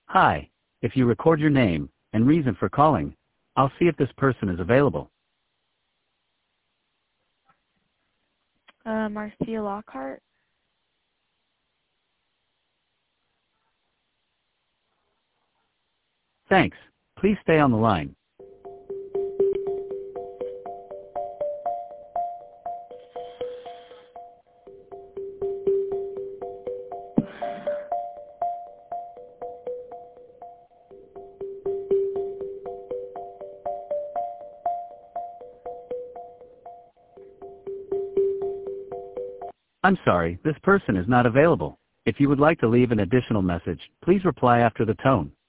Hi. If you record your name and reason for calling, I'll see if this person is available. Marcia Lockhart. Thanks. Please stay on the line. I'm sorry, this person is not available. If you would like to leave an additional message, please reply after the tone.